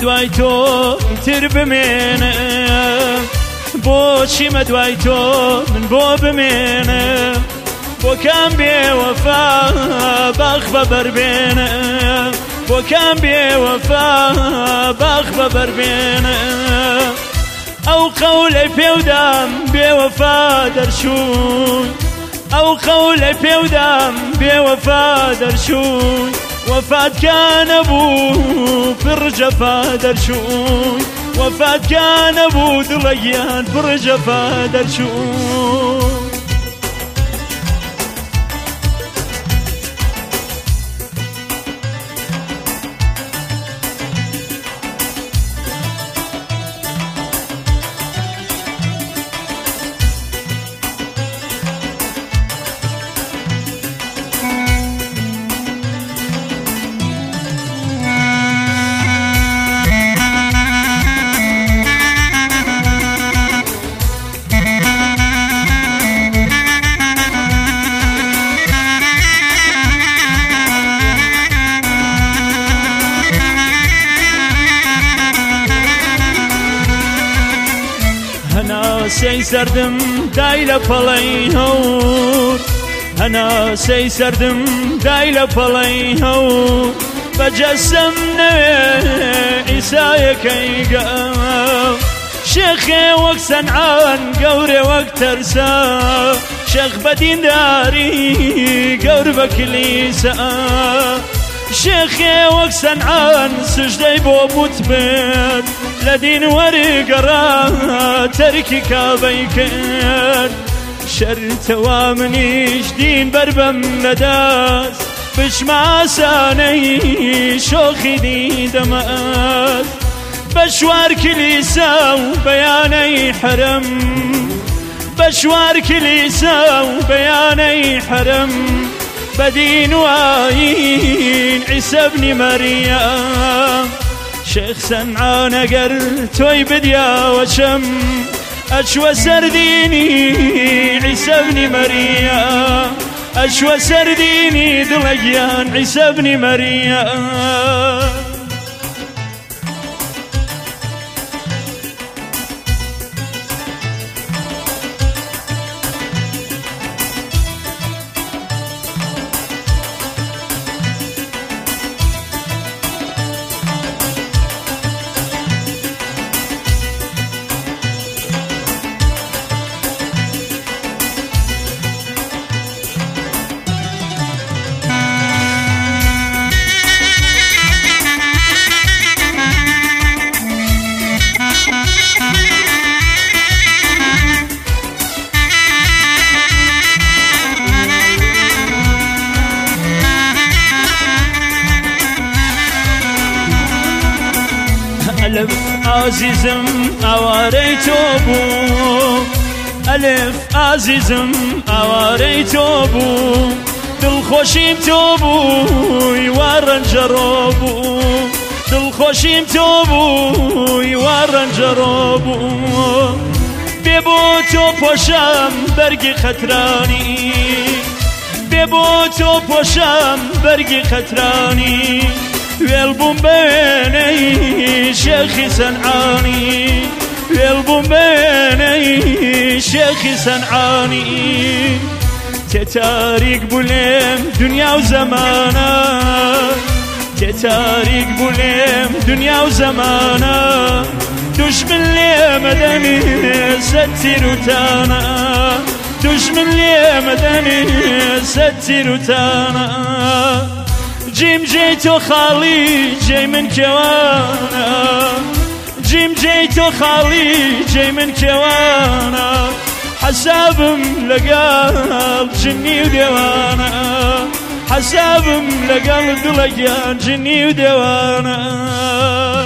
دوای تۆ ئیتر بمێنم بۆچی مە دوای تۆ من بۆ بمێنم بۆ کام بێوەفا باخ بەبەربێنم بۆ کام بێوەفا باخ بەبەربێنم ئەو قەولەی پێودام بێوەفا دەرچوون ئەو قەولەی پێودام بێوەفا دەرچوون وەفاتکانە بوو پڕ جەفا دەرچوون وەفاتکانە بوو دڵەگیان پڕ جەفا دەرچوون هەناسەی سەردم دای لە پەڵەی هەور هەناسەی سەردم دای لە پەڵەی هەور بەجەسەم نەوێ ئیسایەکەی گەم شێخێ وەک سەنعان گەورێ وەک تەرسا شێخ بە دینداری گەور بە کلیسا شێخێ وەک سەنعان سژدەی بۆ بوت بێت لە دین وەرگەڕا تەرکی کابەی کرد شەرتەوا منیش دین بەربەم نەداست بچمە ئاسانەی شۆخی دیدەمەست بە شوار کلیسا و بەیانەی حرەم بە شوار کلیسا و بەیانەی حرەم بدين وآيين عيسى ابن مريم شيخ سنعان قر توي بديا وشم أشوى سرديني عيسى ابن مريم أشوى سرديني دلقيان عيسى ابن مريم ألف عزيزم أواري توبو ألف عزيزم أواري توبو دل خوشيم توبو يوارن جرابو دل خوشيم توبو يوارن جرابو بيبو تو پوشم برگی خطرانی بيبو تو پوشم برگی خطرانی ويلبوم بيني شيخي سنعاني ويلبوم بيني شيخي سنعاني تتاريق بوليم دنيا وزمانا تتاريق بوليم دنيا وزمانا دشمن لي مدني ستي روتانا دشمن لي مدني ستي روتانا جيم جيتو خالي جاي من كوانا جيم جيتو خالي جاي من كوانا حسابم لقلب جني وديوانا حسابم لقلب دلقان جني وديوانا